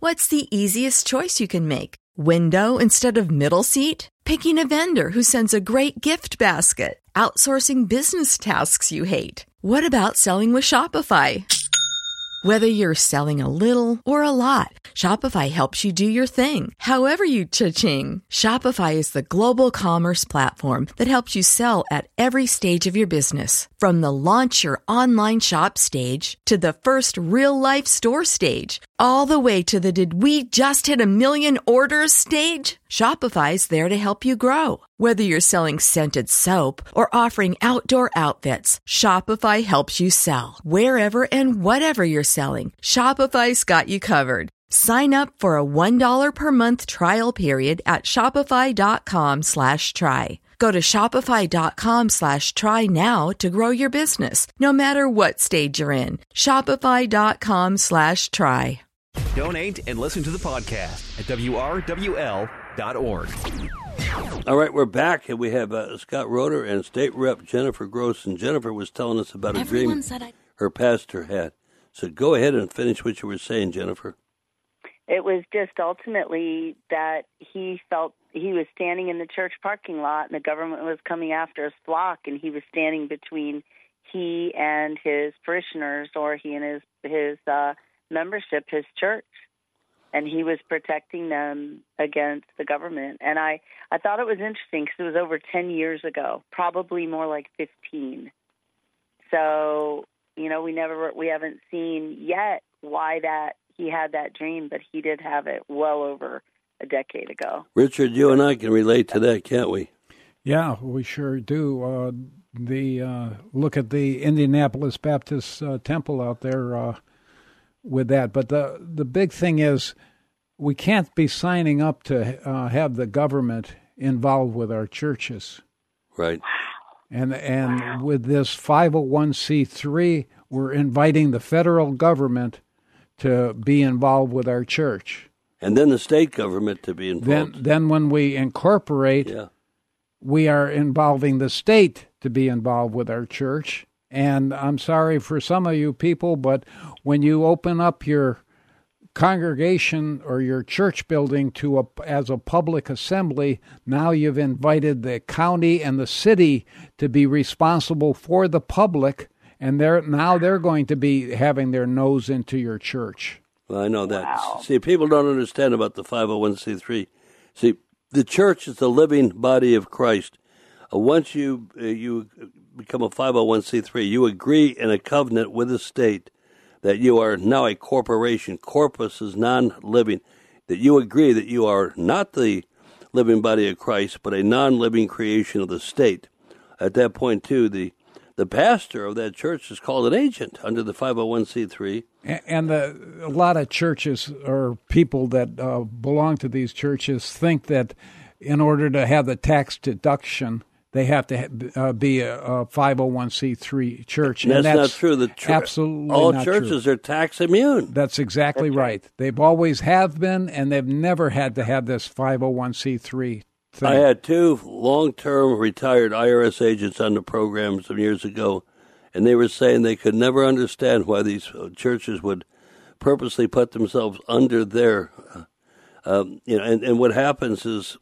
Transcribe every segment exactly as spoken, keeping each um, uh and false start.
What's the easiest choice you can make? Window instead of middle seat? Picking a vendor who sends a great gift basket? Outsourcing business tasks you hate? What about selling with Shopify? Whether you're selling a little or a lot, Shopify helps you do your thing, however you cha-ching. Shopify is the global commerce platform that helps you sell at every stage of your business. From the launch your online shop stage to the first real-life store stage, all the way to the did we just hit a million orders stage. Shopify's there to help you grow. Whether you're selling scented soap or offering outdoor outfits, Shopify helps you sell. Wherever and whatever you're selling, Shopify's got you covered. Sign up for a one dollar per month trial period at shopify.com slash try. Go to shopify.com slash try now to grow your business, no matter what stage you're in. Shopify.com slash try. Donate and listen to the podcast at W R W L dot org. All right, we're back, and we have uh, Scott Roeder and State Rep Jennifer Gross. And Jennifer was telling us about a Everyone dream said I- her pastor had. So go ahead and finish what you were saying, Jennifer. It was just ultimately that he felt he was standing in the church parking lot, and the government was coming after his flock, and he was standing between he and his parishioners, or he and his his uh, membership, his church. And he was protecting them against the government. And I, I thought it was interesting because it was over ten years ago, probably more like fifteen. So, you know, we never, we haven't seen yet why that he had that dream, but he did have it well over a decade ago. Richard, you and I can relate to that, can't we? Yeah, we sure do. Uh, the uh, look at the Indianapolis Baptist uh, Temple out there uh, with that. But the the big thing is we can't be signing up to uh, have the government involved with our churches. Right. And and Wow. with this five oh one c three, we're inviting the federal government to be involved with our church. And then the state government to be Then involved. then when we incorporate, yeah. we are involving the state to be involved with our church. And I'm sorry for some of you people, but when you open up your congregation or your church building to a, as a public assembly, now you've invited the county and the city to be responsible for the public, and they're now they're going to be having their nose into your church. Well, I know that. Wow. See, people don't understand about the five oh one c three. See, the church is the living body of Christ. Uh, once you uh, you become a five oh one c three, you agree in a covenant with the state that you are now a corporation. Corpus is non-living. That you agree that you are not the living body of Christ, but a non-living creation of the state. At that point, too, the the pastor of that church is called an agent under the five oh one c three. And the, a lot of churches or people that uh, belong to these churches think that in order to have the tax deduction, they have to uh, be a, a five oh one c three church. And that's, and that's not true. The tr- absolutely all not churches true. are tax immune. That's exactly That's right. right. They've always have been, and they've never had to have this five oh one c three thing. I had two long-term retired I R S agents on the program some years ago, and they were saying they could never understand why these churches would purposely put themselves under their, uh, um, you know, and, and what happens is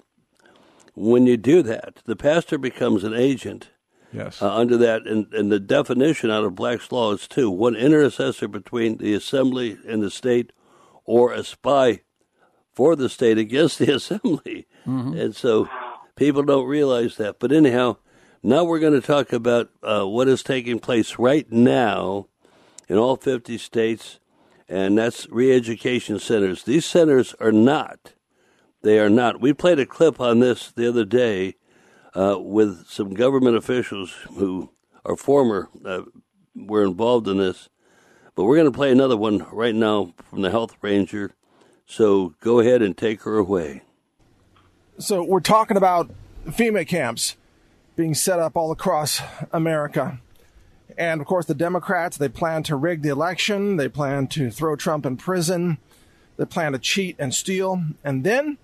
when you do that, the pastor becomes an agent Yes. uh, under that, and, and the definition out of Black's Law is two, one intercessor between the assembly and the state, or a spy for the state against the assembly. Mm-hmm. And so people don't realize that. But anyhow, now we're going to talk about uh, what is taking place right now in all fifty states, and that's re-education centers. These centers are not, they are not. We played a clip on this the other day uh, with some government officials who are former, uh, were involved in this. But we're going to play another one right now from the health ranger. So go ahead and take her away. So we're talking about FEMA camps being set up all across America. And, of course, the Democrats, they plan to rig the election. They plan to throw Trump in prison. They plan to cheat and steal. And then,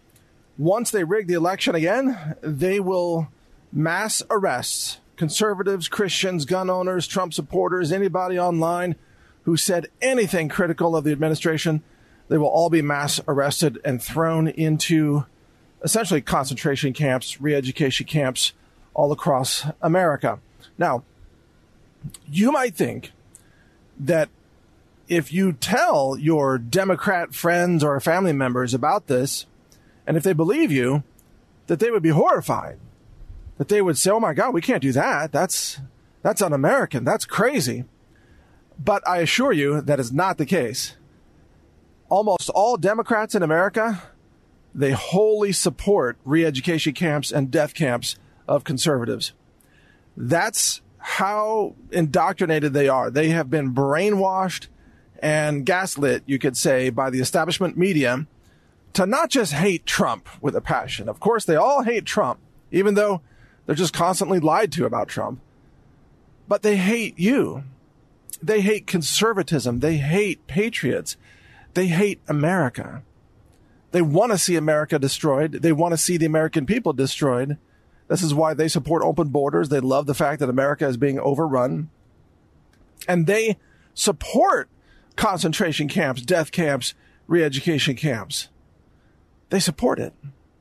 once they rig the election again, they will mass arrests conservatives, Christians, gun owners, Trump supporters, anybody online who said anything critical of the administration. They will all be mass arrested and thrown into essentially concentration camps, re-education camps all across America. Now, you might think that if you tell your Democrat friends or family members about this, and if they believe you, that they would be horrified, that they would say, oh my God, we can't do that. That's, that's un-American. That's crazy. But I assure you that is not the case. Almost all Democrats in America, they wholly support re-education camps and death camps of conservatives. That's how indoctrinated they are. They have been brainwashed and gaslit, you could say, by the establishment media to not just hate Trump with a passion. Of course, they all hate Trump, even though they're just constantly lied to about Trump. But they hate you. They hate conservatism. They hate patriots. They hate America. They want to see America destroyed. They want to see the American people destroyed. This is why they support open borders. They love the fact that America is being overrun. And they support concentration camps, death camps, re-education camps. They support it.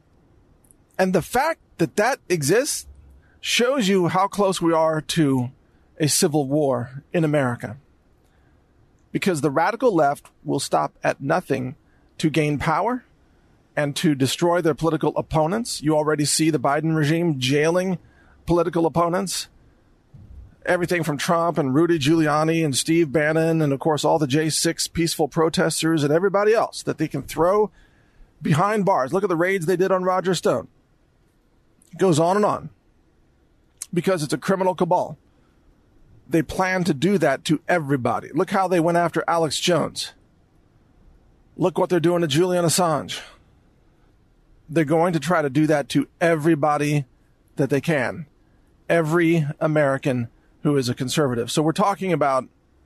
And the fact that that exists shows you how close we are to a civil war in America. Because the radical left will stop at nothing to gain power and to destroy their political opponents. You already see the Biden regime jailing political opponents. Everything from Trump and Rudy Giuliani and Steve Bannon and, of course, all the J six peaceful protesters and everybody else that they can throw behind bars. Look at the raids they did on Roger Stone. It goes on and on. Because it's a criminal cabal. They plan to do that to everybody. Look how they went after Alex Jones. Look what they're doing to Julian Assange. They're going to try to do that to everybody that they can. Every American who is a conservative. So we're talking about,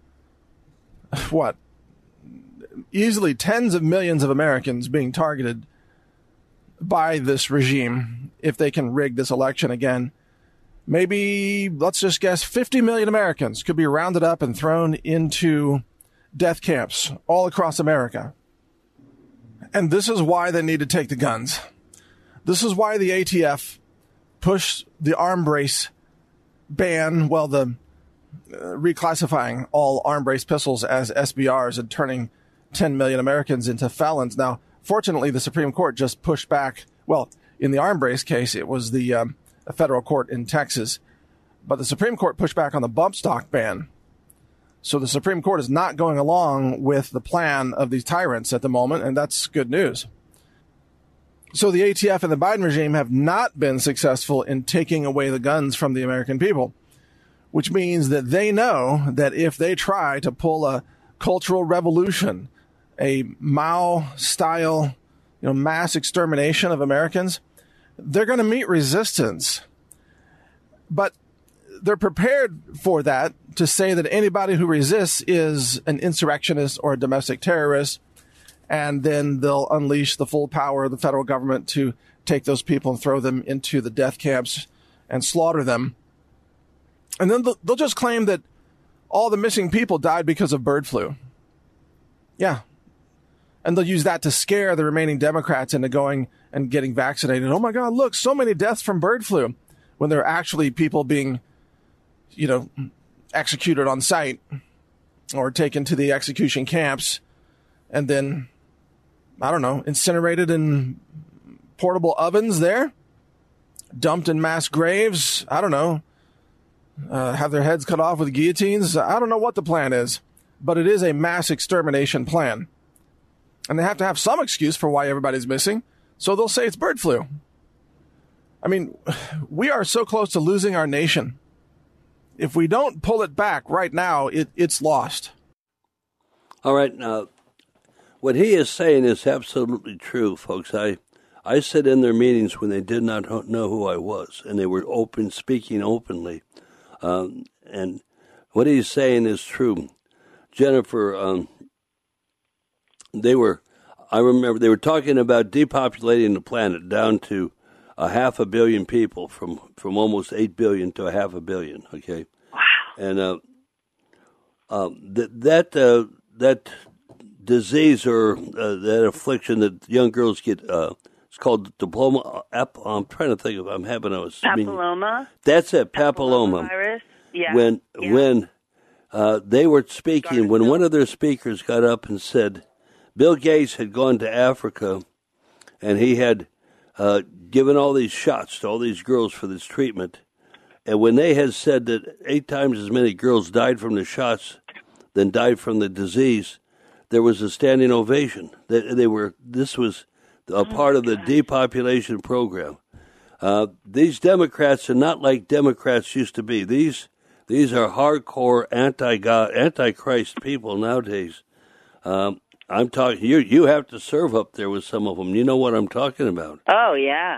what, easily tens of millions of Americans being targeted by this regime if they can rig this election again. Maybe, let's just guess, fifty million Americans could be rounded up and thrown into death camps all across America. And this is why they need to take the guns. This is why the A T F pushed the arm brace ban, well, the uh, reclassifying all arm brace pistols as S B Rs and turning ten million Americans into felons. Now, fortunately, the Supreme Court just pushed back. Well, in the arm brace case, it was the um, a federal court in Texas. But the Supreme Court pushed back on the bump stock ban. So the Supreme Court is not going along with the plan of these tyrants at the moment, and that's good news. So the A T F and the Biden regime have not been successful in taking away the guns from the American people, which means that they know that if they try to pull a cultural revolution, a Mao-style, you know, mass extermination of Americans, they're going to meet resistance. But they're prepared for that, to say that anybody who resists is an insurrectionist or a domestic terrorist, and then they'll unleash the full power of the federal government to take those people and throw them into the death camps and slaughter them. And then they'll, they'll just claim that all the missing people died because of bird flu. Yeah. And they'll use that to scare the remaining Democrats into going and getting vaccinated. Oh my God, look, so many deaths from bird flu, when there are actually people being, you know, executed on site or taken to the execution camps and then, I don't know, incinerated in portable ovens there, dumped in mass graves. I don't know, uh, have their heads cut off with guillotines. I don't know what the plan is, but it is a mass extermination plan. And they have to have some excuse for why everybody's missing. So they'll say it's bird flu. I mean, we are so close to losing our nation. If we don't pull it back right now, it, it's lost. All right. Now, what he is saying is absolutely true, folks. I, I sit in their meetings when they did not know who I was, and they were open, speaking openly. Um, and what he's saying is true. Jennifer, um, they were, I remember they were talking about depopulating the planet down to a half a billion people, from, from almost eight billion to a half a billion. Okay. Wow. And, uh, uh, that, that, uh, that disease or uh, that affliction that young girls get. Uh, it's called diploma. Ap- I'm trying to think of. I'm having a papilloma. That's it, papilloma. Virus. Yeah. When yeah. when uh, they were speaking, when one of their speakers got up and said, Bill Gates had gone to Africa, and he had uh, given all these shots to all these girls for this treatment. And when they had said that eight times as many girls died from the shots than died from the disease, there was a standing ovation. They, they were. This was a oh part of the God. depopulation program. Uh, these Democrats are not like Democrats used to be. These these are hardcore anti-God, anti-Christ people nowadays. Um, I'm talking. You you have to serve up there with some of them. You know what I'm talking about. Oh yeah.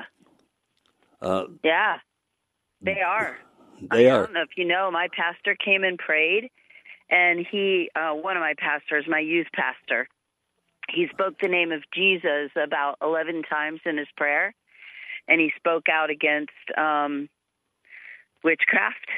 Uh, yeah. They are. They I are. don't know if you know, my pastor came and prayed, and he, uh, one of my pastors, my youth pastor, he spoke the name of Jesus about eleven times in his prayer, and he spoke out against um, witchcraft,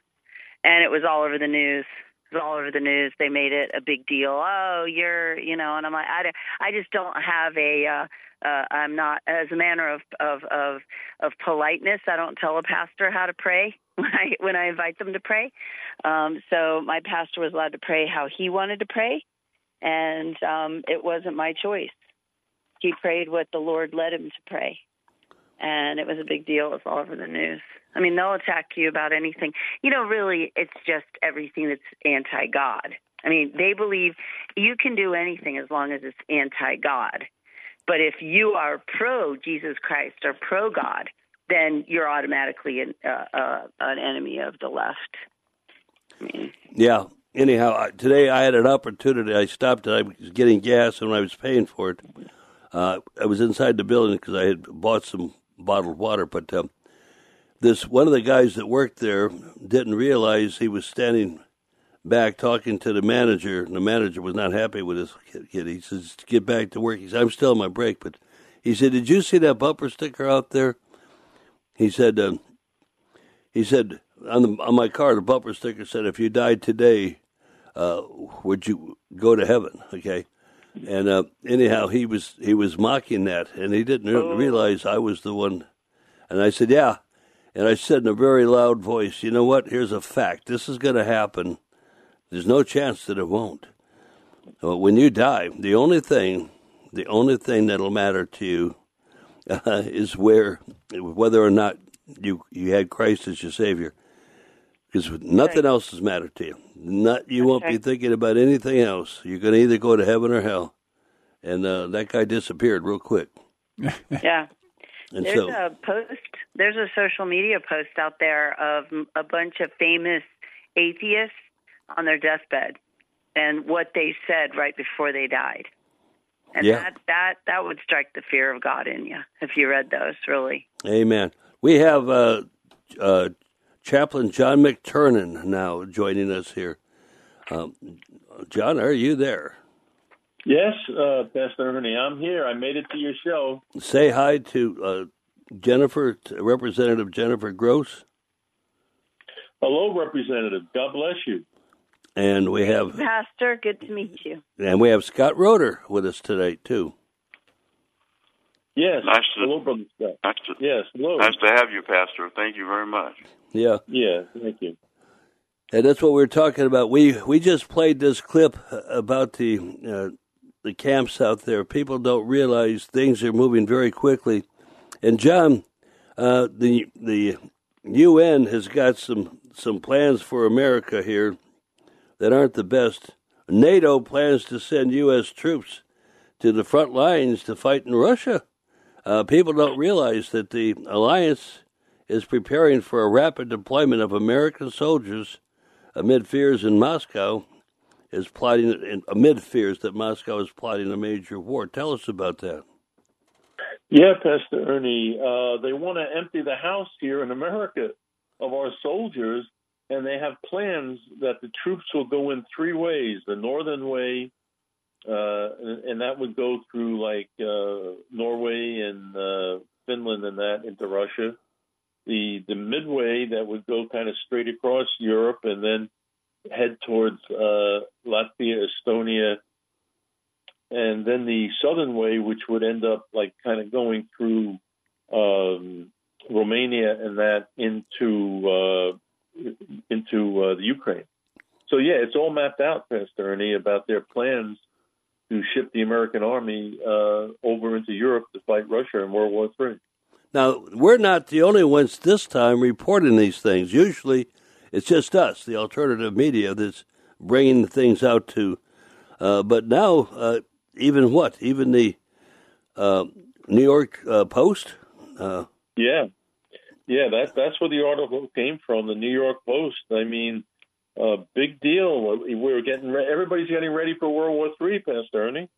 and it was all over the news. It was all over the news. They made it a big deal. Oh, you're, you know, and I'm like, I, I just don't have a, uh, uh, I'm not, as a manner of, of, of, of politeness, I don't tell a pastor how to pray when I, when I invite them to pray. Um, so my pastor was allowed to pray how he wanted to pray, and um, it wasn't my choice. He prayed what the Lord led him to pray, and it was a big deal. It was all over the news. I mean, they'll attack you about anything. You know, really, it's just everything that's anti-God. I mean, they believe you can do anything as long as it's anti-God. But if you are pro-Jesus Christ or pro-God, then you're automatically an, uh, uh, an enemy of the left. I mean, yeah. Anyhow, today I had an opportunity. I stopped and I was getting gas, and when I was paying for it, uh, I was inside the building because I had bought some bottled water, but um, this one of the guys that worked there didn't realize he was standing back talking to the manager, and the manager was not happy with his kid. He says, get back to work. He said, I'm still on my break, but he said, did you see that bumper sticker out there? He said, uh, he said, on, the, on my car, the bumper sticker said, if you died today, uh, would you go to heaven? Okay. And uh, anyhow, he was he was mocking that, and he didn't realize I was the one. And I said, yeah. And I said in a very loud voice, you know what? Here's a fact. This is going to happen. There's no chance that it won't. But when you die, the only thing, the only thing that'll matter to you uh, is where, whether or not you you had Christ as your Savior, because nothing okay. else has mattered to you. Not you okay. won't be thinking about anything else. You're going to either go to heaven or hell. And uh, that guy disappeared real quick. Yeah. And there's so, a post, there's a social media post out there of a bunch of famous atheists on their deathbed and what they said right before they died. And yeah. that, that, that would strike the fear of God in you if you read those, really. Amen. We have uh, uh, Chaplain John McTurnan now joining us here. Um, John, are you there? Yes, uh, Pastor Ernie, I'm here. I made it to your show. Say hi to uh, Jennifer, Representative Jennifer Gross. Hello, Representative. God bless you. And we have Pastor. Good to meet you. And we have Scott Roeder with us tonight too. Yes. Nice to, hello, Brother Scott. Nice to, yes. Hello. Nice to have you, Pastor. Thank you very much. Yeah. Yeah. Thank you. And that's what we were talking about. We we just played this clip about the uh, the camps out there. People don't realize things are moving very quickly. And John, uh, the the U N has got some some plans for America here that aren't the best. NATO plans to send U S troops to the front lines to fight in Russia. Uh, people don't realize that the alliance is preparing for a rapid deployment of American soldiers amid fears in Moscow is plotting amid fears that Moscow is plotting a major war. Tell us about that. Yeah, Pastor Ernie, uh, they want to empty the house here in America of our soldiers, and they have plans that the troops will go in three ways: the northern way, uh, and, and that would go through like uh, Norway and uh, Finland and that into Russia. The the midway that would go kind of straight across Europe and then head towards uh, Latvia, Estonia, and then the southern way, which would end up like kind of going through um, Romania and that into uh, into uh, the Ukraine. So yeah, it's all mapped out, Pastor Ernie, about their plans to ship the American army uh, over into Europe to fight Russia in World War Three. Now, we're not the only ones this time reporting these things. Usually, it's just us, the alternative media, that's bringing things out to. Uh, but now, uh, even what? Even the uh, New York uh, Post? Uh, yeah. Yeah, that, that's where the article came from, the New York Post. I mean, uh, big deal. We're getting re- everybody's getting ready for World War Three, Pastor Ernie.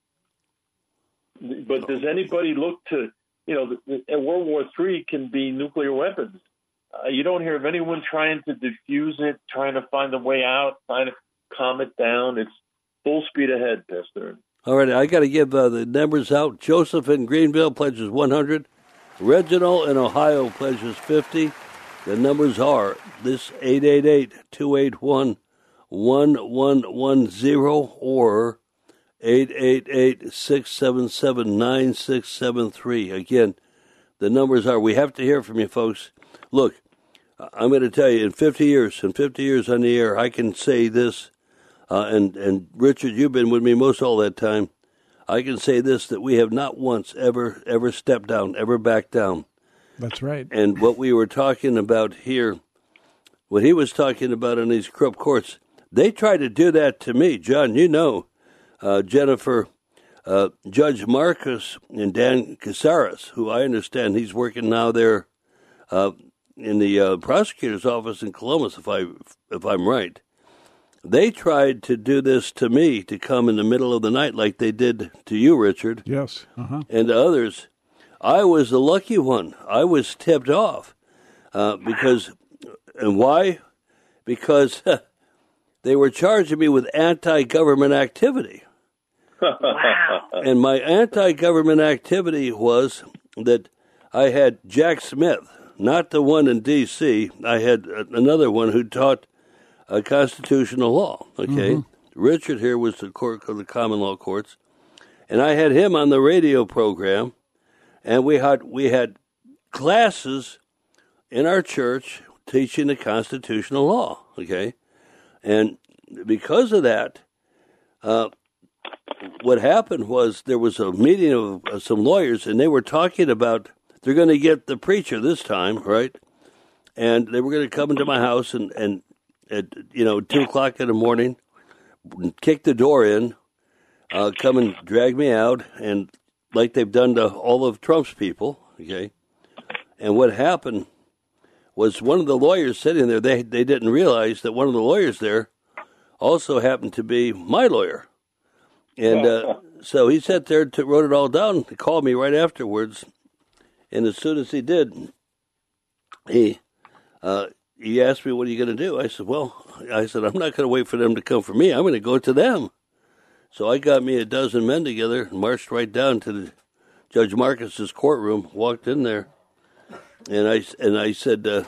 But does anybody look to, you know, the, the, World War Three can be nuclear weapons. Uh, you don't hear of anyone trying to defuse it, trying to find a way out, trying to calm it down. It's full speed ahead, Pastor Ernie. All right, I got to give uh, the numbers out. Joseph in Greenville pledges one hundred. Reginald in Ohio pledges fifty. The numbers are this eight eight eight, two eight one, one one one zero or eight eight eight, six seven seven, nine six seven three. Again, the numbers are, we have to hear from you folks. Look, I'm going to tell you, in fifty years, in fifty years on the air, I can say this, uh, and, and Richard, you've been with me most all that time. I can say this, that we have not once ever, ever stepped down, ever backed down. That's right. And what we were talking about here, what he was talking about in these corrupt courts, they tried to do that to me. John, you know, uh, Jennifer, uh, Judge Marcus and Dan Casares, who I understand he's working now there uh, in the uh, prosecutor's office in Columbus, if, I, if I'm right. They tried to do this to me, to come in the middle of the night like they did to you, Richard. Yes. Uh-huh. And to others. I was the lucky one. I was tipped off. Uh, because, and why? Because they were charging me with anti-government activity. Wow. And my anti-government activity was that I had Jack Smith, not the one in D C I had another one who taught a constitutional law, okay? Mm-hmm. Richard here was the court of the common law courts, and I had him on the radio program, and we had we had classes in our church teaching the constitutional law, okay? And because of that, uh, what happened was there was a meeting of uh, some lawyers, and they were talking about they're going to get the preacher this time, right? And they were going to come into my house and, and at, you know, two o'clock in the morning, kick the door in, uh, come and drag me out, and like they've done to all of Trump's people, okay? And what happened was one of the lawyers sitting there, they they didn't realize that one of the lawyers there also happened to be my lawyer. And uh, so he sat there, to, wrote it all down, he called me right afterwards, and as soon as he did, he... Uh, He asked me, what are you going to do? I said, well, I said, I'm not going to wait for them to come for me. I'm going to go to them. So I got me a dozen men together and marched right down to the Judge Marcus's courtroom, walked in there, and I, and I said, uh,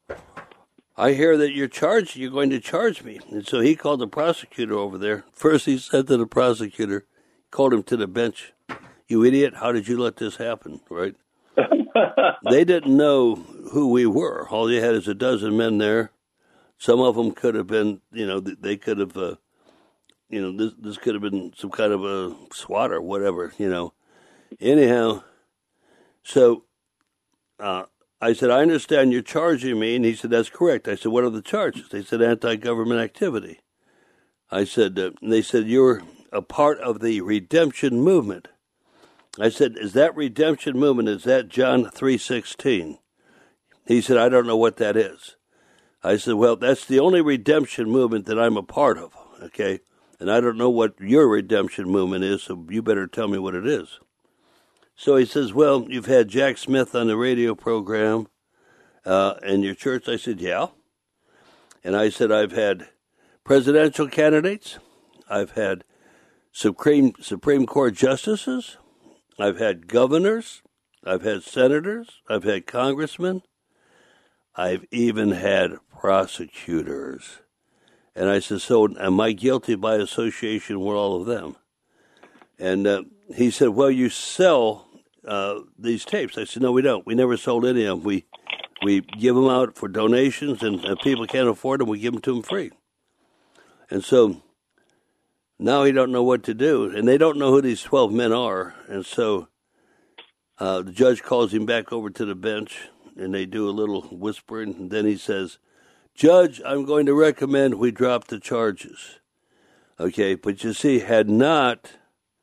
I hear that you're charged, you're going to charge me. And so he called the prosecutor over there. First he said to the prosecutor, called him to the bench, you idiot, how did you let this happen, right? They didn't know who we were. All you had is a dozen men there. Some of them could have been, you know, they could have, uh, you know, this this could have been some kind of a SWAT or whatever, you know. Anyhow, so uh, I said, I understand you're charging me. And he said, that's correct. I said, what are the charges? They said, anti-government activity. I said, uh, they said, you're a part of the redemption movement. I said, is that redemption movement, is that John three sixteen? He said, I don't know what that is. I said, well, that's the only redemption movement that I'm a part of, okay? And I don't know what your redemption movement is, so you better tell me what it is. So he says, well, you've had Jack Smith on the radio program uh, in your church. I said, yeah. And I said, I've had presidential candidates. I've had Supreme Supreme Court justices. I've had governors, I've had senators, I've had congressmen, I've even had prosecutors. And I said, so am I guilty by association with all of them? And uh, he said, well, you sell uh, these tapes. I said, no, we don't. We never sold any of them. We, we give them out for donations, and if people can't afford them, we give them to them free. And so now he don't know what to do, and they don't know who these twelve men are. And so uh, the judge calls him back over to the bench, and they do a little whispering, and then he says, Judge, I'm going to recommend we drop the charges. Okay, but you see, had not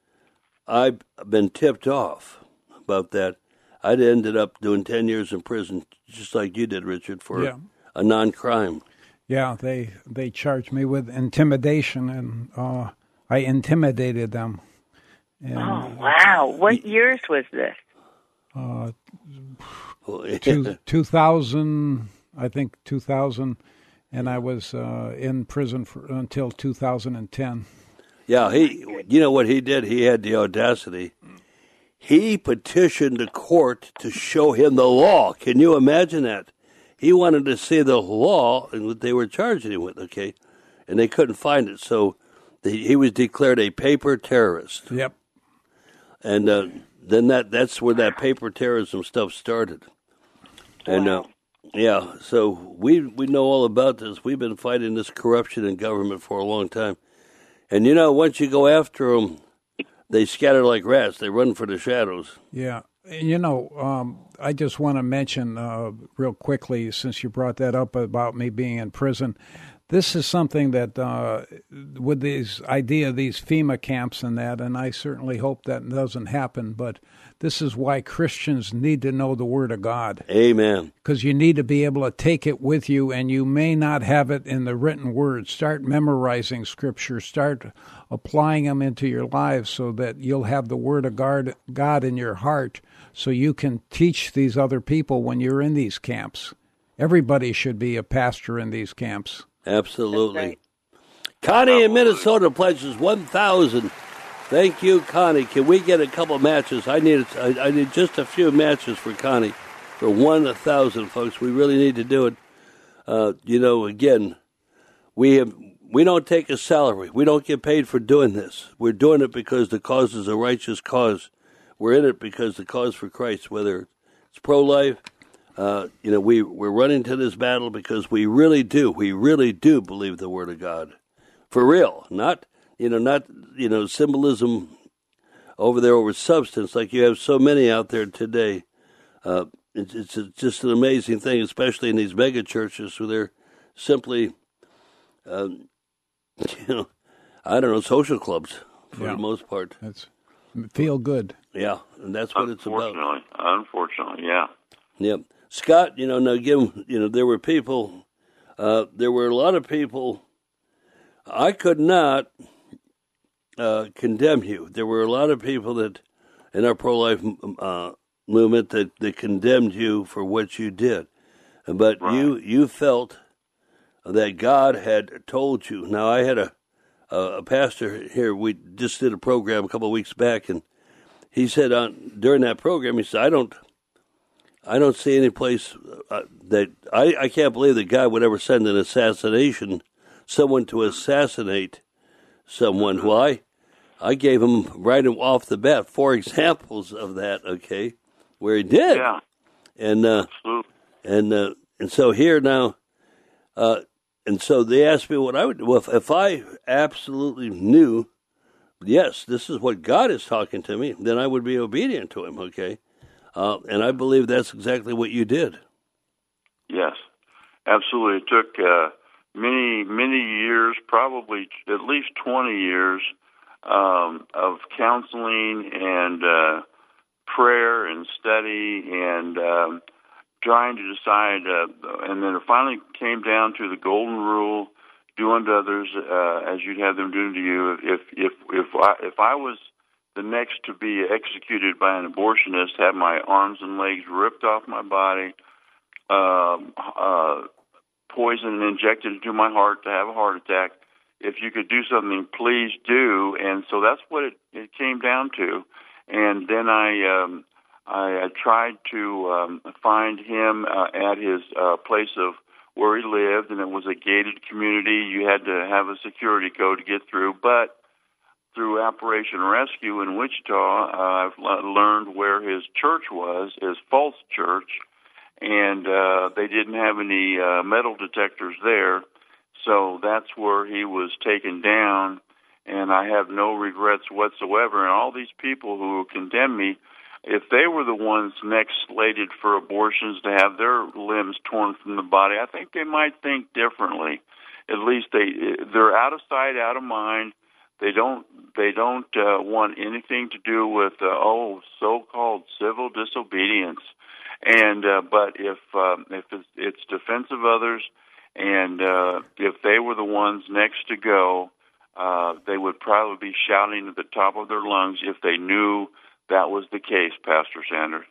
I been tipped off about that, I'd ended up doing ten years in prison, just like you did, Richard, for yeah. a non-crime. Yeah, they they charged me with intimidation, and uh, I intimidated them. And, oh, wow. What y- years was this? Uh, two, two thousand, I think two thousand, and I was uh, in prison for, until two thousand ten. Yeah, he. You know what he did? He had the audacity. He petitioned the court to show him the law. Can you imagine that? He wanted to see the law and what they were charging him with, okay? And they couldn't find it, so the, he was declared a paper terrorist. Yep. And uh, then that that's where that paper terrorism stuff started. And, uh, yeah, so we we know all about this. We've been fighting this corruption in government for a long time. And, you know, once you go after them, they scatter like rats. They run for the shadows. Yeah. You know, um, I just want to mention uh, real quickly, since you brought that up about me being in prison, this is something that, uh, with this idea of these FEMA camps and that, and I certainly hope that doesn't happen, but this is why Christians need to know the Word of God. Amen. Because you need to be able to take it with you, and you may not have it in the written Word. Start memorizing Scripture. Start applying them into your lives so that you'll have the Word of God, God in your heart, so you can teach these other people when you're in these camps. Everybody should be a pastor in these camps. Absolutely. Right. Connie in Minnesota pledges one thousand. Thank you, Connie. Can we get a couple matches? I need I, I need just a few matches for Connie for one thousand, folks. We really need to do it. Uh, you know, again, we have we don't take a salary. We don't get paid for doing this. We're doing it because the cause is a righteous cause. We're in it because the cause for Christ, whether it's pro-life. Uh, you know, we, we're running to this battle because we really do, we really do believe the Word of God. For real. Not, you know, not, you know, symbolism over there over substance like you have so many out there today. Uh, it's, it's just an amazing thing, especially in these mega churches where they're simply, um, you know, I don't know, social clubs for yeah. the most part. That's feel good. Yeah, and that's what it's about. Unfortunately, unfortunately, yeah. Yep. Scott, you know, now again, you know, there were people, uh, there were a lot of people, I could not uh, condemn you. There were a lot of people that, in our pro-life uh, movement, that, that condemned you for what you did. But right. you you felt that God had told you. Now, I had a, a pastor here, we just did a program a couple of weeks back, and he said on during that program, he said, I don't, I don't see any place uh, that I, I can't believe that God would ever send an assassination, someone to assassinate someone. Well, I, I gave him right off the bat four examples of that. Okay, where he did, yeah, and uh, and uh, and so here now, uh, and so they asked me what I would do. Well, if, if I absolutely knew, yes, this is what God is talking to me, then I would be obedient to Him. Okay. Uh, and I believe that's exactly what you did. Yes, absolutely. It took uh, many, many years, probably at least twenty years um, of counseling and uh, prayer and study and um, trying to decide. Uh, and then it finally came down to the golden rule: do unto others uh, as you'd have them do unto you. If if if I, if I was the next to be executed by an abortionist, have my arms and legs ripped off my body, uh, uh, poison injected into my heart to have a heart attack. If you could do something, please do. And so that's what it, it came down to. And then I um, I, I tried to um, find him uh, at his uh, place of where he lived, and it was a gated community. You had to have a security code to get through, but through Operation Rescue in Wichita, uh, I've l- learned where his church was, his false church, and uh, they didn't have any uh, metal detectors there, so that's where he was taken down, and I have no regrets whatsoever. And all these people who condemn me, if they were the ones next slated for abortions to have their limbs torn from the body, I think they might think differently. At least they they're out of sight, out of mind. They don't they don't uh, want anything to do with uh, oh so-called civil disobedience. And uh, but if um, if it's, it's defense of others, and uh, if they were the ones next to go, uh, they would probably be shouting at the top of their lungs if they knew that was the case, Pastor Sanders.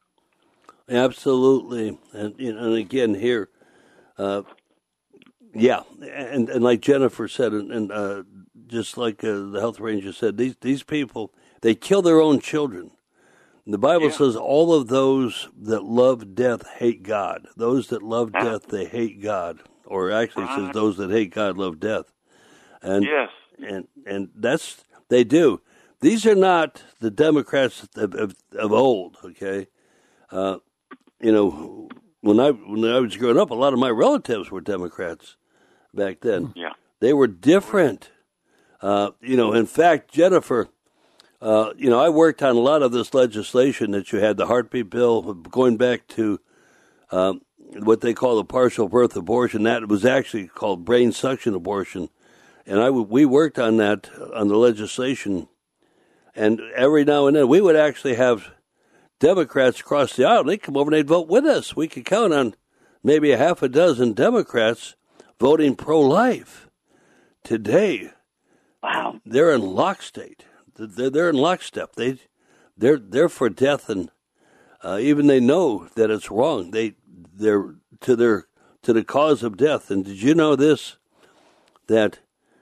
Absolutely, and you know, and again here, uh, yeah, and and like Jennifer said, and, and uh, just like uh, the health ranger said, these these people, they kill their own children. The Bible yeah. says all of those that love death hate God. Those that love huh? death, they hate God. Or actually, it says those that hate God love death. And yes, and and that's they do. These are not the Democrats of, of, of old. Okay, uh, you know, when I when I was growing up, a lot of my relatives were Democrats back then. Yeah, they were different. Uh, you know, in fact, Jennifer. Uh, you know, I worked on a lot of this legislation that you had, the heartbeat bill, going back to um, what they call the partial birth abortion. That was actually called brain suction abortion. And I w- we worked on that, on the legislation. And every now and then, we would actually have Democrats across the aisle. They'd come over and they'd vote with us. We could count on maybe a half a dozen Democrats voting pro-life. Today, wow, they're in lockstep. They're, they're in lockstep. They, they're they're for death, and uh, even they know that it's wrong. They they're to their to the cause of death. And did you know this? That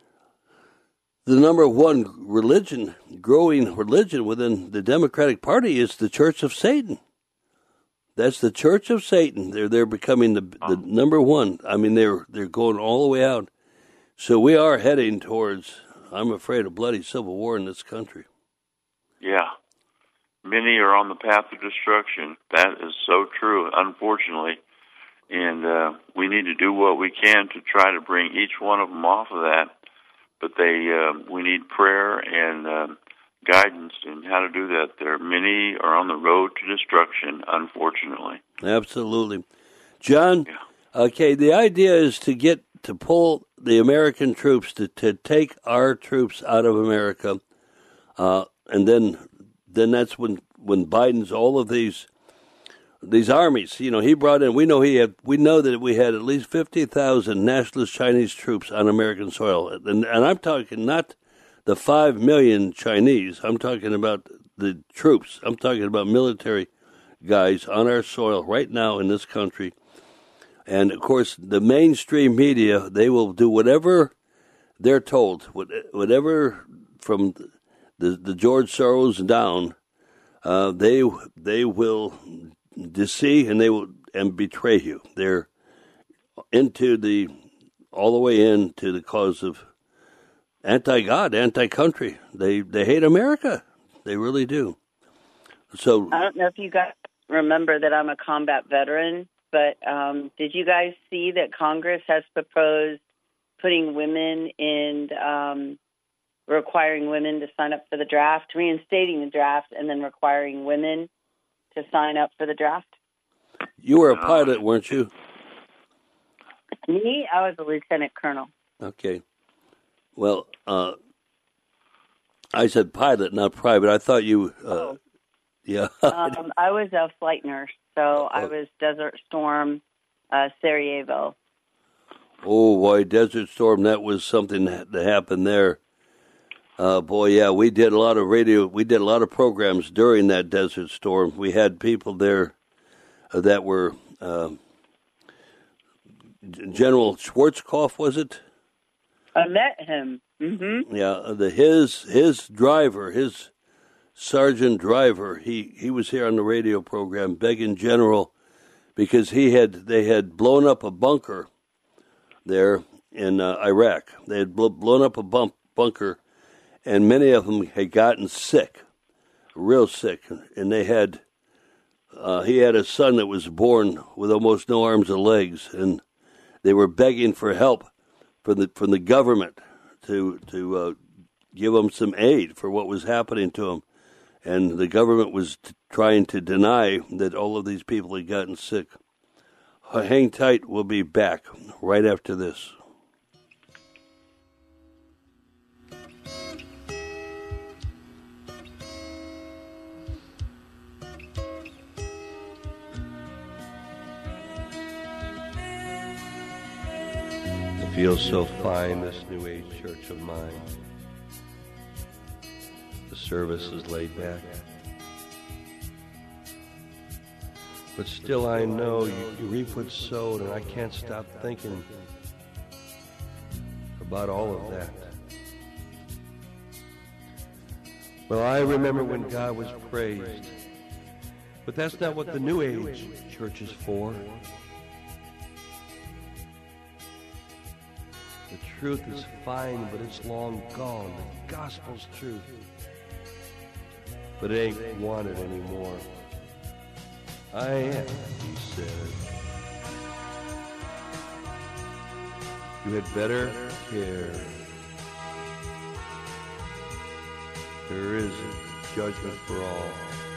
the number one religion, growing religion within the Democratic Party is the Church of Satan. That's the Church of Satan. They're they're becoming the the number one. I mean, they're they're going all the way out. So we are heading towards, I'm afraid, a bloody civil war in this country. Yeah. Many are on the path of destruction. That is so true, unfortunately. And uh, we need to do what we can to try to bring each one of them off of that. But they, uh, we need prayer and uh, guidance in how to do that. There, many are on the road to destruction, unfortunately. Absolutely. John, yeah. Okay, the idea is to get to pull the American troops, to, to take our troops out of America, uh, and then then that's when, when Biden's all of these these armies, you know, he brought in. We know he had. We know that we had at least fifty thousand nationalist Chinese troops on American soil, and and I'm talking not the five million Chinese. I'm talking about the troops. I'm talking about military guys on our soil right now in this country. And, of course, the mainstream media, they will do whatever they're told, whatever from the, the George Soros down, uh, they they will deceive and they will and betray you. They're into the, all the way into the cause of anti-God, anti-country. They, they hate America. They really do. So I don't know if you guys remember that I'm a combat veteran. But um, did you guys see that Congress has proposed putting women in, um, requiring women to sign up for the draft, reinstating the draft, and then requiring women to sign up for the draft? You were a pilot, weren't you? Me? I was a lieutenant colonel. Okay. Well, uh, I said pilot, not private. I thought you, uh, oh. yeah. um, I was a flight nurse. So I was Desert Storm, uh, Sarajevo. Oh, boy, Desert Storm, that was something that happened there. Uh, boy, yeah, we did a lot of radio, we did a lot of programs during that Desert Storm. We had people there uh, that were, uh, General Schwarzkopf, was it? I met him. Mm-hmm. Yeah, the his his driver, his sergeant driver, he, he was here on the radio program begging General, because he had they had blown up a bunker there in uh, Iraq. They had bl- blown up a bump, bunker, and many of them had gotten sick, real sick, and they had. Uh, he had a son that was born with almost no arms or legs, and they were begging for help from the from the government to to uh, give him some aid for what was happening to him, and the government was t- trying to deny that all of these people had gotten sick. Hang tight. We'll be back right after this. It feels so fine, this New Age church of mine. The service is laid back. But still I know you, you reap what's sowed, and I can't stop thinking about all of that. Well, I remember when God was praised, but that's not what the New Age church is for. The truth is fine, but it's long gone. The gospel's truth. But it ain't wanted anymore. I am, he said. You had better care. There is a judgment for all.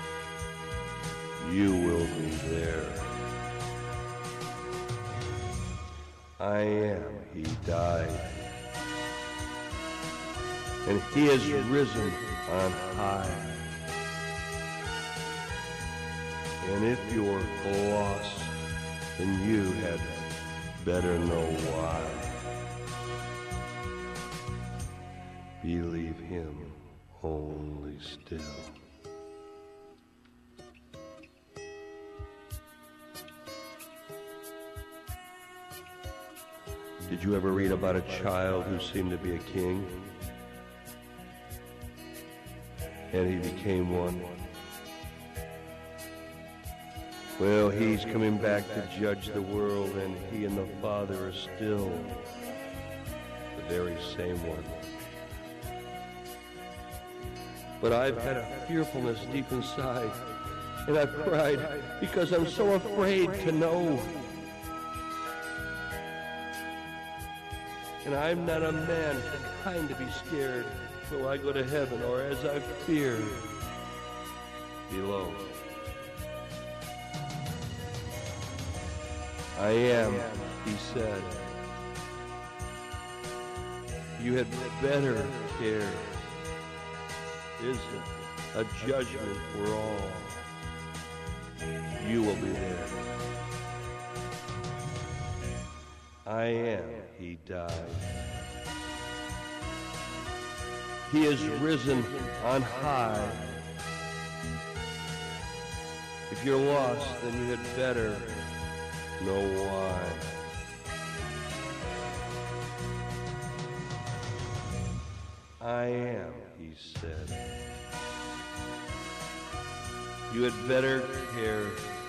You will be there. I am, he died. And he has risen on high. And if you're lost, then you had better know why. Believe him only still. Did you ever read about a child who seemed to be a king? And he became one? Well, he's coming back to judge the world, and he and the Father are still the very same one. But I've had a fearfulness deep inside, and I've cried because I'm so afraid to know. And I'm not a man kind to be scared, so I go to heaven, or as I fear, below. I am, he said. You had better care. Is it a judgment for all? You will be there. I am, he died. He is risen on high. If you're lost, then you had better know why. I am, he said. You had better care.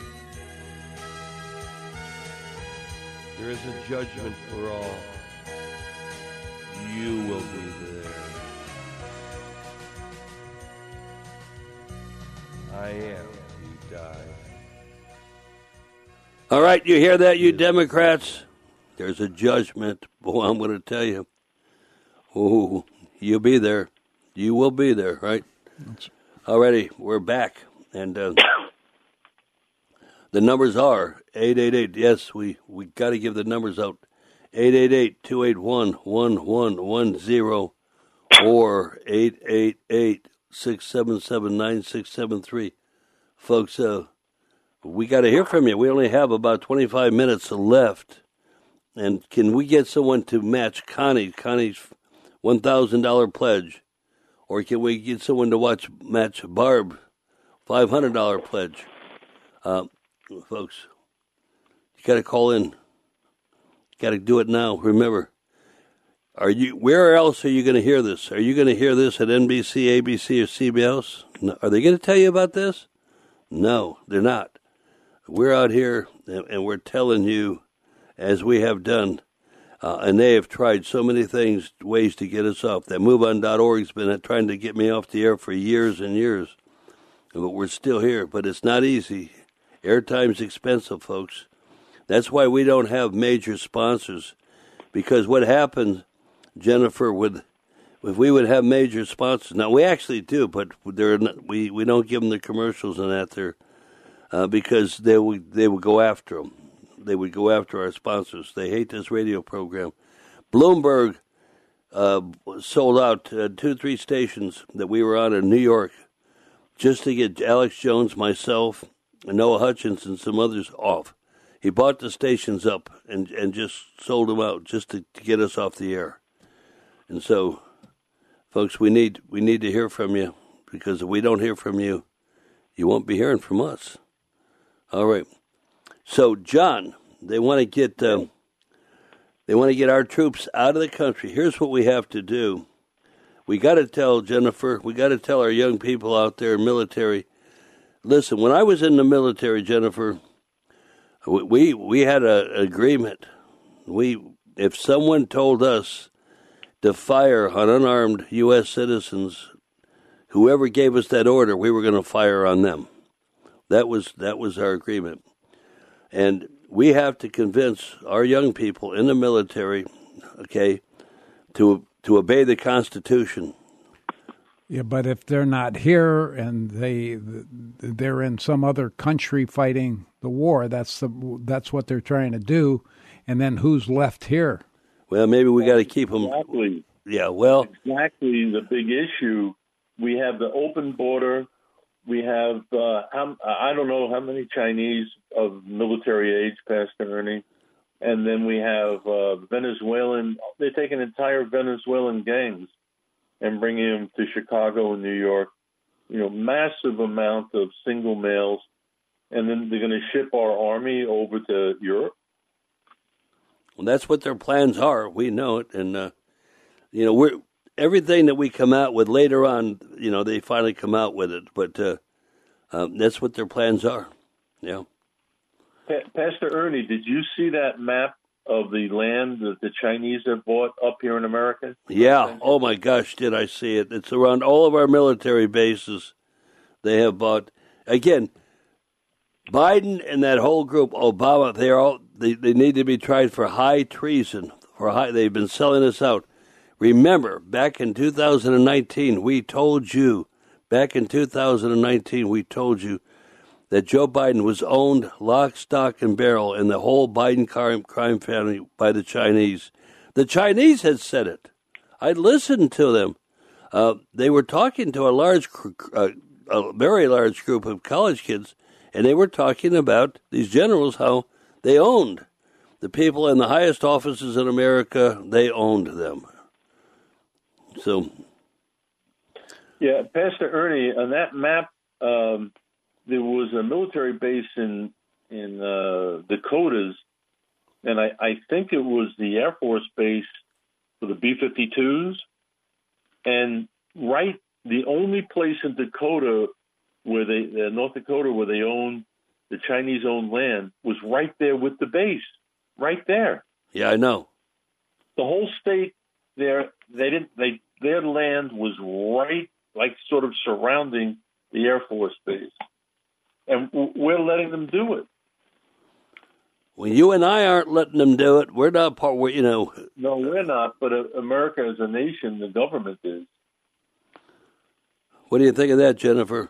There is a judgment for all. You will be there. I am, he died. All right, you hear that, you Democrats? There's a judgment. Boy, I'm going to tell you. Oh, you'll be there. You will be there, right? Alrighty, we're back. And uh, the numbers are eight eight eight. Yes, we, we got to give the numbers out. eight eight eight, two eight one, one one one zero or eight eight eight, six seven seven, nine six seven three. Folks, uh, we got to hear from you. We only have about twenty-five minutes left. And can we get someone to match Connie, Connie's one thousand dollars pledge? Or can we get someone to watch match Barb, five hundred dollars pledge? Uh, folks, you got to call in. You got to do it now. Remember, are you? Where else are you going to hear this? Are you going to hear this at N B C, A B C, or C B S? No. Are they going to tell you about this? No, they're not. We're out here, and we're telling you, as we have done, Uh, and they have tried so many things, ways to get us off. That move on dot org has been trying to get me off the air for years and years. But we're still here. But it's not easy. Airtime's expensive, folks. That's why we don't have major sponsors. Because what happens, Jennifer, would if we would have major sponsors. Now, we actually do, but they're not, we, we don't give them the commercials and that there uh, because they would, they would go after them. They would go after our sponsors. They hate this radio program. Bloomberg uh, sold out uh, two, three stations that we were on in New York just to get Alex Jones, myself, and Noah Hutchins, and some others off. He bought the stations up and, and just sold them out just to, to get us off the air. And so, folks, we need we need to hear from you, because if we don't hear from you, you won't be hearing from us. All right. So, John, they want to get uh, they want to get our troops out of the country. Here's what we have to do. We got to tell Jennifer. We got to tell our young people out there, military. Listen, when I was in the military, Jennifer, we we had an agreement. We if someone told us to fire on unarmed U S citizens, whoever gave us that order, we were going to fire on them. That was that was our agreement. And we have to convince our young people in the military, okay, to to obey the Constitution. Yeah, but if they're not here and they they're in some other country fighting the war, that's the that's what they're trying to do. And then who's left here? Well, maybe we got to keep them. Exactly. Yeah. Well, exactly the big issue. We have the open border. We have, uh, how, I don't know how many Chinese of military age, Pastor Ernie. And then we have uh, Venezuelan, they take an entire Venezuelan gangs and bringing them to Chicago and New York. You know, massive amount of single males. And then they're going to ship our army over to Europe. Well, that's what their plans are. We know it. And, uh, you know, we're... everything that we come out with later on, you know, they finally come out with it. But uh, um, that's what their plans are. Yeah. Pa- Pastor Ernie, did you see that map of the land that the Chinese have bought up here in America? Yeah. Oh, my gosh, did I see it. It's around all of our military bases they have bought. Again, Biden and that whole group, Obama, they're all, they, they need to be tried for high treason. For high, they've been selling us out. Remember, back in two thousand nineteen, we told you, back in two thousand nineteen, we told you that Joe Biden was owned lock, stock, and barrel in the whole Biden crime, crime family by the Chinese. The Chinese had said it. I listened to them. Uh, they were talking to a large, uh, a very large group of college kids, and they were talking about these generals, how they owned the people in the highest offices in America. They owned them. So, yeah, Pastor Ernie, on that map, um, there was a military base in in uh, Dakotas, and I, I think it was the Air Force base for the B fifty-twos. And right, the only place in Dakota where they, uh, North Dakota, where they own the Chinese-owned land, was right there with the base, right there. Yeah, I know. The whole state there, they didn't. They their land was right, like sort of surrounding the Air Force base, and we're letting them do it. Well, you and I aren't letting them do it. We're not part. We're, you know. No, we're not. But America as a nation, the government is. What do you think of that, Jennifer?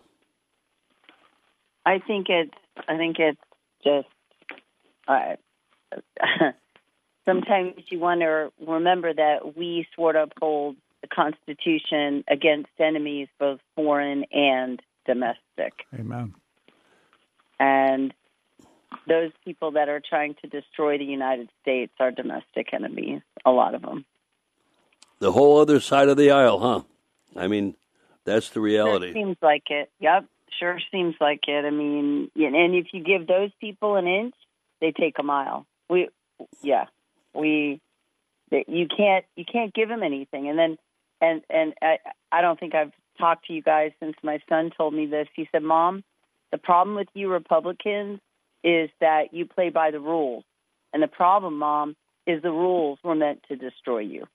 I think it's. I think it's just. Uh, sometimes you want to remember that we sort of uphold the Constitution against enemies, both foreign and domestic. Amen. And those people that are trying to destroy the United States are domestic enemies, a lot of them. The whole other side of the aisle, huh? I mean, that's the reality. Sure seems like it. Yep, sure seems like it. I mean, and if you give those people an inch, they take a mile. We, yeah, we. You can't you can't give them anything, and then and and I I don't think I've talked to you guys since my son told me this. He said, "Mom, the problem with you Republicans is that you play by the rules, and the problem, Mom, is the rules were meant to destroy you.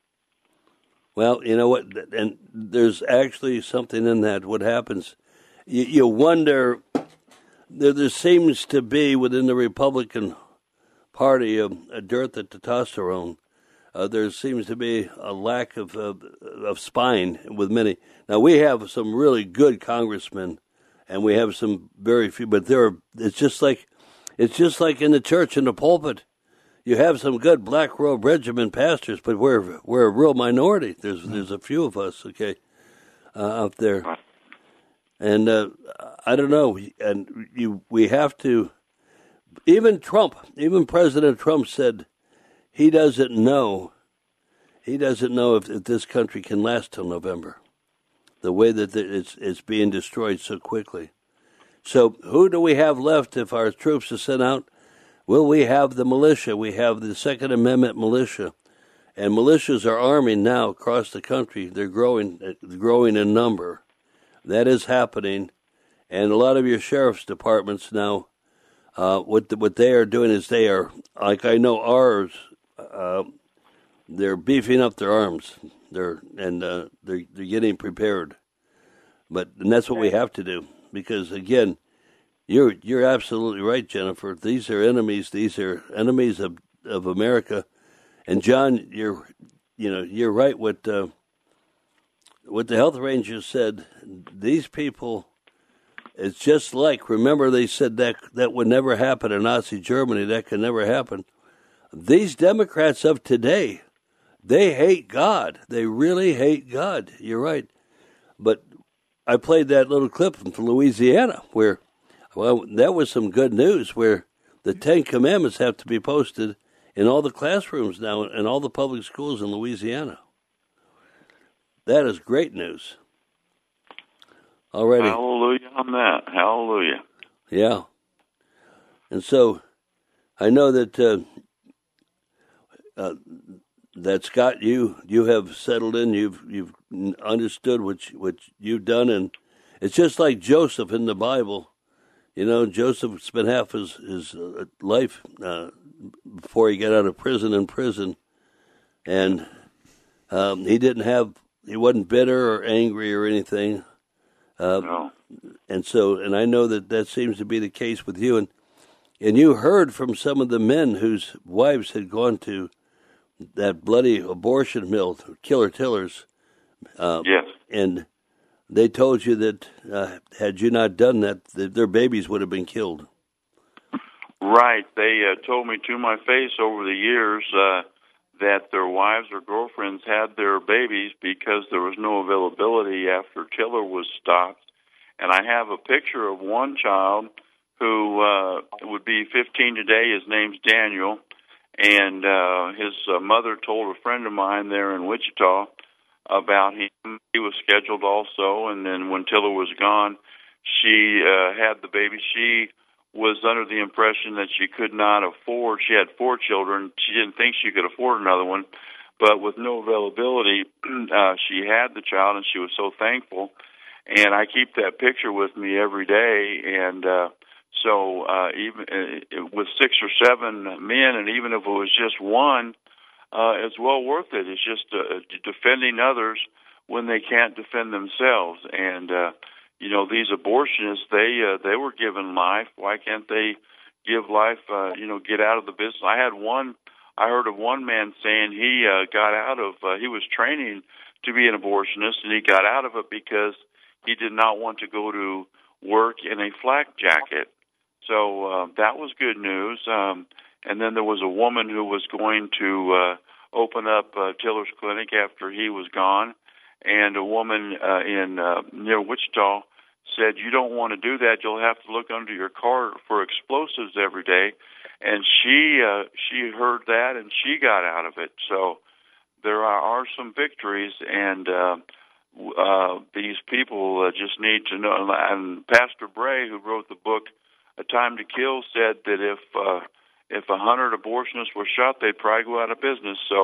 Well, you know what, and there's actually something in that. What happens, you, you wonder, there, there seems to be within the Republican Party a, a dearth of testosterone. Uh, there seems to be a lack of, of of spine with many. Now, we have some really good congressmen, and we have some very few, but there are, it's just like, it's just like in the church, in the pulpit. You have some good Black Robe Regiment pastors, but we're we're a real minority. There's there's a few of us, okay, uh, out there, and uh, I don't know. And you we have to. Even Trump, even President Trump said he doesn't know. He doesn't know if, if this country can last till November. The way that it's it's being destroyed so quickly. So who do we have left if our troops are sent out? Well, we have the militia. We have the Second Amendment militia. And militias are arming now across the country. They're growing growing in number. That is happening. And a lot of your sheriff's departments now, uh, what the, what they are doing is they are, like I know ours, uh, they're beefing up their arms. They're and uh, they're they're getting prepared. But and that's what we have to do, because again, You're you're absolutely right, Jennifer. These are enemies. These are enemies of, of America. And John, you're you know you're right. What uh, what the health rangers said. These people, it's just like, remember they said that that would never happen in Nazi Germany. That could never happen. These Democrats of today, they hate God. They really hate God. You're right. But I played that little clip from Louisiana where. Well, that was some good news where the Ten Commandments have to be posted in all the classrooms now in all the public schools in Louisiana. That is great news. Already. Hallelujah on that. Hallelujah. Yeah. And so I know that uh, uh, that Scott, you you have settled in. You've you've understood what you, what you've done, and it's just like Joseph in the Bible. You know, Joseph spent half his, his uh, life uh, before he got out of prison in prison. And um, he didn't have, he wasn't bitter or angry or anything. Uh, no. And so, and I know that that seems to be the case with you. And, and you heard from some of the men whose wives had gone to that bloody abortion mill, Killer Tillers. Uh, yes. And they told you that uh, had you not done that, that, their babies would have been killed. Right. They uh, told me to my face over the years uh, that their wives or girlfriends had their babies because there was no availability after Tiller was stopped. And I have a picture of one child who uh, would be fifteen today. His name's Daniel. And uh, his uh, mother told a friend of mine there in Wichita about him. He was scheduled also, and then when Tiller was gone, she uh, had the baby. She was under the impression that she could not afford. She had four children. She didn't think she could afford another one, but with no availability, uh, she had the child, and she was so thankful. And I keep that picture with me every day, and uh, so uh, even uh, with six or seven men, and even if it was just one, Uh, it's well worth it. It's just uh, defending others when they can't defend themselves. And, uh, you know, these abortionists, they uh, they were given life. Why can't they give life, uh, you know, get out of the business? I had one, I heard of one man saying he uh, got out of, uh, he was training to be an abortionist, and he got out of it because he did not want to go to work in a flak jacket. So uh, that was good news. Um And then there was a woman who was going to uh, open up uh, Tiller's Clinic after he was gone. And a woman uh, in uh, near Wichita said, you don't want to do that. You'll have to look under your car for explosives every day. And she uh, she heard that, and she got out of it. So there are, are some victories, and uh, uh, these people uh, just need to know. And Pastor Bray, who wrote the book A Time to Kill, said that if uh, If a hundred abortionists were shot, they'd probably go out of business. So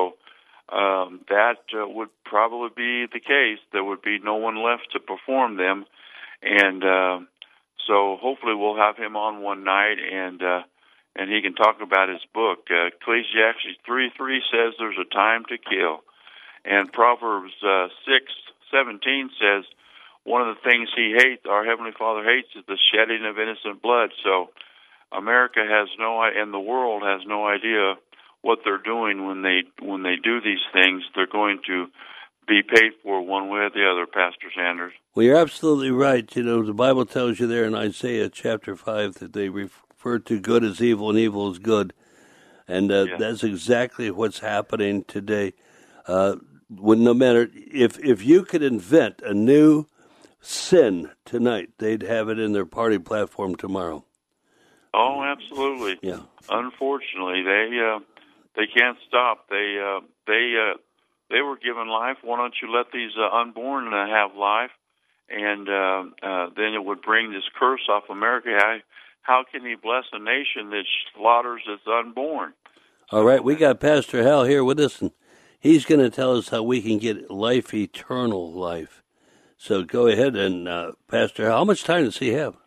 um, that uh, would probably be the case. There would be no one left to perform them. And uh, so hopefully we'll have him on one night and uh, and he can talk about his book. Uh, Ecclesiastes three three says there's a time to kill. And Proverbs uh, six seventeen says one of the things he hates, our Heavenly Father hates, is the shedding of innocent blood. So America has no, and the world has no idea what they're doing when they when they do these things. They're going to be paid for one way or the other, Pastor Sanders. Well, you're absolutely right. You know, the Bible tells you there in Isaiah chapter five that they refer to good as evil and evil as good. And uh, yeah. that's exactly what's happening today. Uh, when no matter, if, if you could invent a new sin tonight, they'd have it in their party platform tomorrow. Oh, absolutely. Yeah. Unfortunately, they uh, they can't stop. They uh, they uh, they were given life. Why don't you let these uh, unborn uh, have life? And uh, uh, then it would bring this curse off America. How, how can he bless a nation that slaughters its unborn? All right, we got Pastor Hal here with us, and he's going to tell us how we can get life, eternal life. So go ahead and, uh, Pastor Hal, how much time does he have?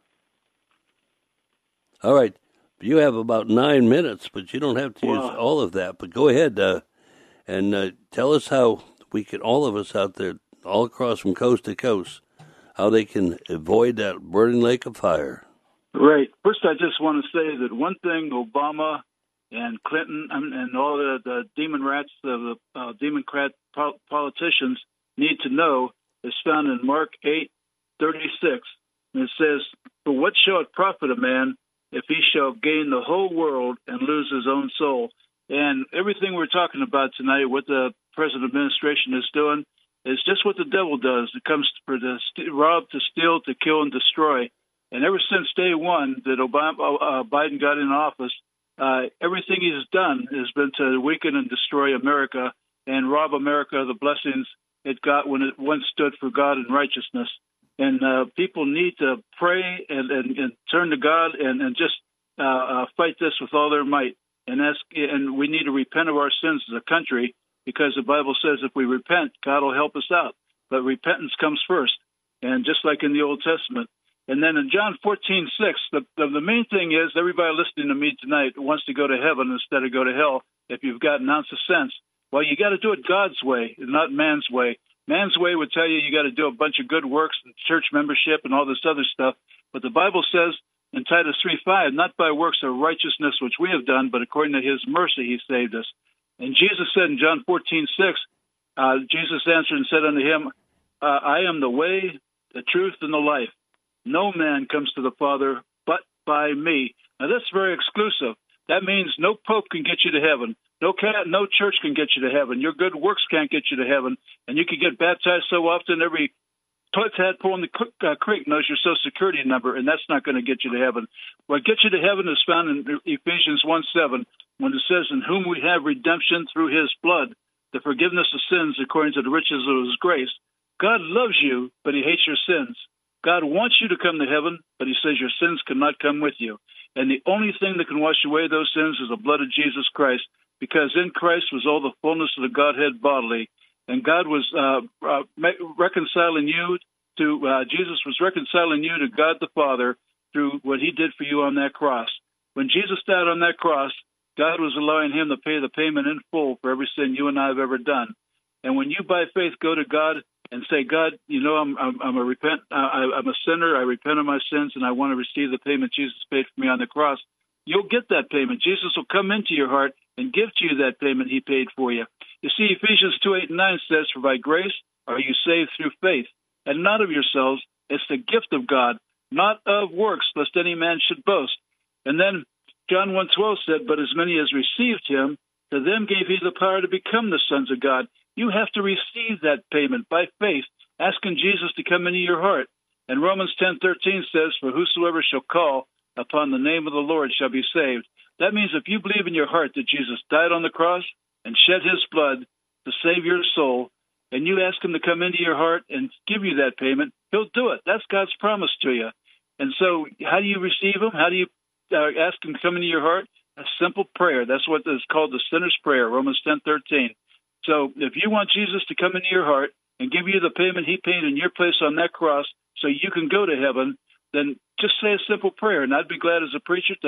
All right, you have about nine minutes, but you don't have to wow. use all of that. But go ahead uh, and uh, tell us how we can, all of us out there, all across from coast to coast, how they can avoid that burning lake of fire. Right. First, I just want to say that one thing Obama and Clinton and, and all the, the demon rats, the uh, Democrat po- politicians need to know is found in Mark eight thirty-six. And it says, "For what shall it profit a man if he shall gain the whole world and lose his own soul?" And everything we're talking about tonight, what the present administration is doing, is just what the devil does. It comes for to st- rob, to steal, to kill, and destroy. And ever since day one that Obama, uh, Biden got in office, uh, everything he's done has been to weaken and destroy America and rob America of the blessings it got when it once stood for God and righteousness. And uh, people need to pray and, and, and turn to God and, and just uh, uh, fight this with all their might. And ask, and we need to repent of our sins as a country, because the Bible says if we repent, God will help us out. But repentance comes first, and just like in the Old Testament. And then in John fourteen six, the, the, the main thing is everybody listening to me tonight wants to go to heaven instead of go to hell if you've got an ounce of sense. Well, you got to do it God's way, not man's way. Man's way would tell you you got to do a bunch of good works and church membership and all this other stuff. But the Bible says in Titus three five, not by works of righteousness which we have done, but according to his mercy he saved us. And Jesus said in John fourteen six, uh, Jesus answered and said unto him, uh, I am the way, the truth, and the life. No man comes to the Father but by me. Now, that's very exclusive. That means no pope can get you to heaven. No cat, no church can get you to heaven. Your good works can't get you to heaven. And you can get baptized so often every tadpole in the uh, creek knows your social security number, and that's not going to get you to heaven. What gets you to heaven is found in Ephesians one seven, when it says, in whom we have redemption through his blood, the forgiveness of sins according to the riches of his grace. God loves you, but he hates your sins. God wants you to come to heaven, but he says your sins cannot come with you. And the only thing that can wash away those sins is the blood of Jesus Christ, because in Christ was all the fullness of the Godhead bodily. And God was uh, uh, reconciling you to, uh, Jesus was reconciling you to God the Father through what he did for you on that cross. When Jesus died on that cross, God was allowing him to pay the payment in full for every sin you and I have ever done. And when you by faith go to God and say, God, you know, I'm I'm, I'm a repent, I, I'm a sinner. I repent of my sins, and I want to receive the payment Jesus paid for me on the cross. You'll get that payment. Jesus will come into your heart and give to you that payment he paid for you. You see, Ephesians two eight and nine says, for by grace are you saved through faith, and not of yourselves. It's the gift of God, not of works, lest any man should boast. And then John one twelve said, but as many as received him, to them gave he the power to become the sons of God. You have to receive that payment by faith, asking Jesus to come into your heart. And Romans ten thirteen says, for whosoever shall call upon the name of the Lord shall be saved. That means if you believe in your heart that Jesus died on the cross and shed his blood to save your soul, and you ask him to come into your heart and give you that payment, he'll do it. That's God's promise to you. And so how do you receive him? How do you uh, ask him to come into your heart? A simple prayer. That's what is called the sinner's prayer, Romans ten thirteen. So if you want Jesus to come into your heart and give you the payment he paid in your place on that cross so you can go to heaven, then just say a simple prayer. And I'd be glad as a preacher to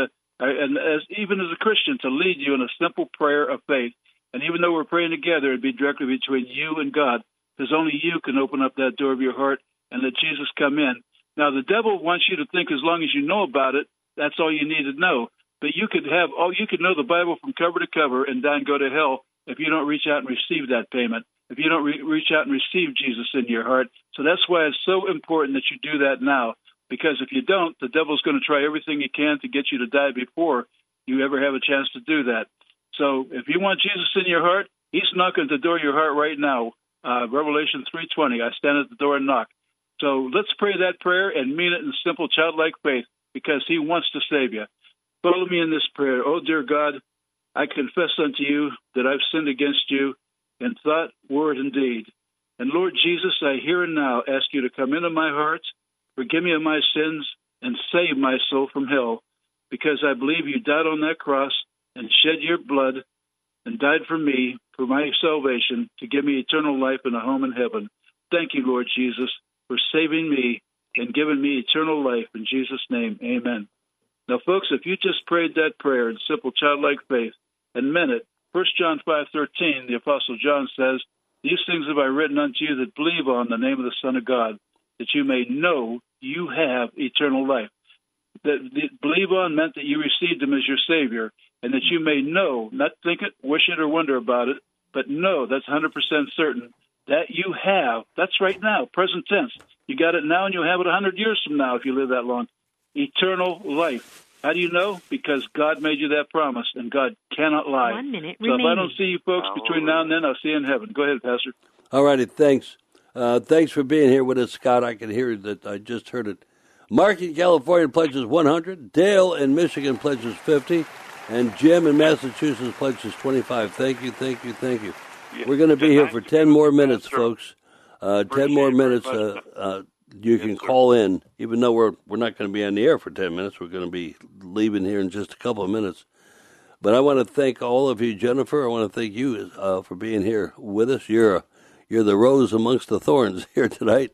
uh, and as even as a Christian, to lead you in a simple prayer of faith. And even though we're praying together, it'd be directly between you and God, because only you can open up that door of your heart and let Jesus come in. Now, the devil wants you to think as long as you know about it, that's all you need to know. But you could have, oh, you could know the Bible from cover to cover and die and go to hell if you don't reach out and receive that payment, if you don't re- reach out and receive Jesus in your heart. So that's why it's so important that you do that now, because if you don't, the devil's going to try everything he can to get you to die before you ever have a chance to do that. So if you want Jesus in your heart, he's knocking at the door of your heart right now. Uh, Revelation three twenty, I stand at the door and knock. So let's pray that prayer and mean it in simple childlike faith, because he wants to save you. Follow me in this prayer. Oh, dear God, I confess unto you that I've sinned against you in thought, word, and deed. And Lord Jesus, I here and now ask you to come into my heart, forgive me of my sins, and save my soul from hell, because I believe you died on that cross and shed your blood and died for me, for my salvation, to give me eternal life and a home in heaven. Thank you, Lord Jesus, for saving me and giving me eternal life. In Jesus' name, amen. Now, folks, if you just prayed that prayer in simple childlike faith and meant it, First John five thirteen, the Apostle John says, these things have I written unto you that believe on the name of the Son of God, that you may know you have eternal life. That, that believe on meant that you received him as your Savior, and that you may know, not think it, wish it, or wonder about it, but know, that's one hundred percent certain, that you have, that's right now, present tense. You got it now, and you'll have it one hundred years from now if you live that long. Eternal life. How do you know? Because God made you that promise, and God cannot lie. One minute so remaining. if I don't see you folks between now and then, I'll see you in heaven. Go ahead, Pastor. All righty, thanks. Uh, thanks for being here with us, Scott. I can hear that. I just heard it. Mark in California pledges one hundred. Dale in Michigan pledges fifty. And Jim in Massachusetts pledges twenty-five. Thank you, thank you, thank you. Yeah, We're going to be here for ten more minutes, Pastor. folks. Uh, ten more minutes. Uh, uh, you can call in, even though we're we're not going to be on the air for ten minutes. We're going to be leaving here in just a couple of minutes. But I want to thank all of you, Jennifer. I want to thank you uh, for being here with us. You're you're the rose amongst the thorns here tonight.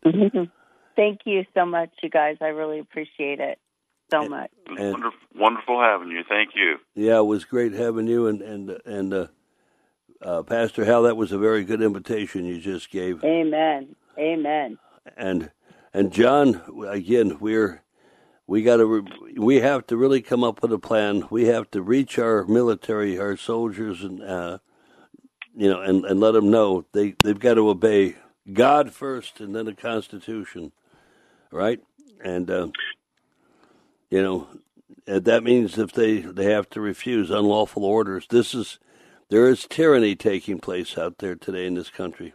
Thank you so much, you guys. I really appreciate it so and, much. It was wonderful, wonderful having you. Thank you. Yeah, it was great having you, and and and uh, uh, Pastor Hal. That was a very good invitation you just gave. Amen. Amen. And and John, again, we're we got to we have to really come up with a plan. We have to reach our military, our soldiers, and uh, you know, and, and let them know they they've got to obey God first, and then the Constitution, right? And uh, you know, that means if they they have to refuse unlawful orders. This is there is tyranny taking place out there today in this country.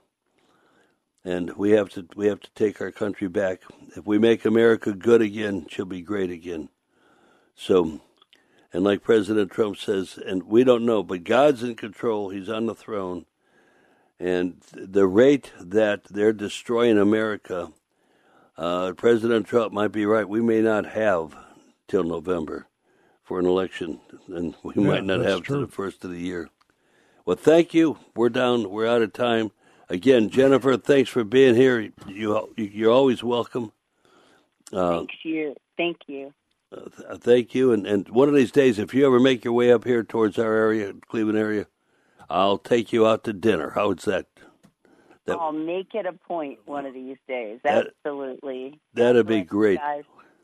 And we have to we have to take our country back. If we make America good again, she'll be great again. So, and like President Trump says, and we don't know, but God's in control. He's on the throne. And the rate that they're destroying America, uh, President Trump might be right. We may not have till November for an election, and we yeah, might not have till the first of the year. Well, thank you. We're down. We're out of time. Again, Jennifer, thanks for being here. You, you're always welcome. Uh, thank you. Thank you. Uh, thank you. And, and one of these days, if you ever make your way up here towards our area, Cleveland area, I'll take you out to dinner. How's that? that I'll make it a point one of these days. That, Absolutely. That'd be great. Guys.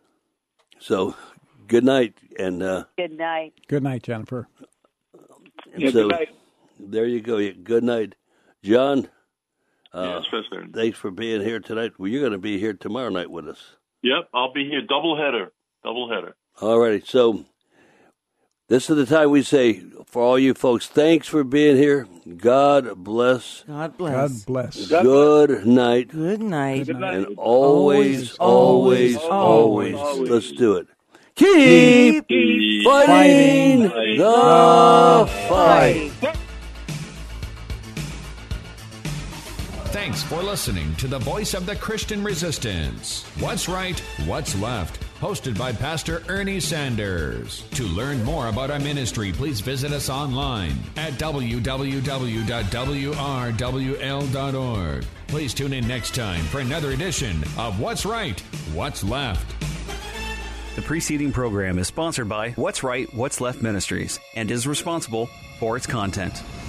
So, good night. and uh, Good night. Good night, Jennifer. Yeah, so, good night. There you go. Good night. John? Uh, yes, sir. Thanks for being here tonight. Well, you're going to be here tomorrow night with us. Yep, I'll be here. Double header. Double header. All righty. So this is the time we say, for all you folks, thanks for being here. God bless. God bless. God bless. Good night. Good night. Good night. And always, always, always, always, always, let's do it. Keep, Keep fighting, fighting the fight. Thanks for listening to the Voice of the Christian Resistance. What's Right, What's Left? Hosted by Pastor Ernie Sanders. To learn more about our ministry, please visit us online at w w w dot w r w l dot org. Please tune in next time for another edition of What's Right, What's Left? The preceding program is sponsored by What's Right, What's Left Ministries and is responsible for its content.